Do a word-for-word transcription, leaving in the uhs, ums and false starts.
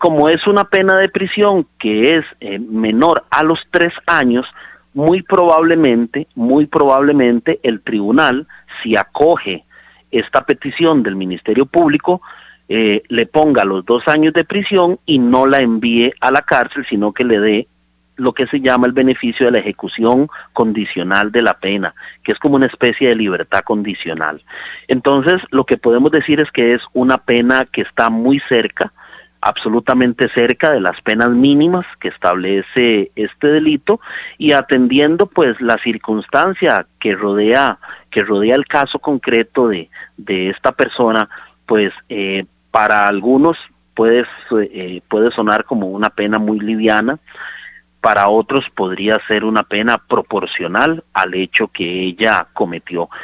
como es una pena de prisión que es eh, menor a los tres años, muy probablemente, muy probablemente el tribunal, si acoge esta petición del Ministerio Público, eh, le ponga los dos años de prisión y no la envíe a la cárcel, sino que le dé lo que se llama el beneficio de la ejecución condicional de la pena, que es como una especie de libertad condicional. Entonces, lo que podemos decir es que es una pena que está muy cerca, absolutamente cerca de las penas mínimas que establece este delito, y atendiendo pues la circunstancia que rodea que rodea el caso concreto de, de esta persona, pues eh, para algunos puede, eh, puede sonar como una pena muy liviana. Para otros podría ser una pena proporcional al hecho que ella cometió.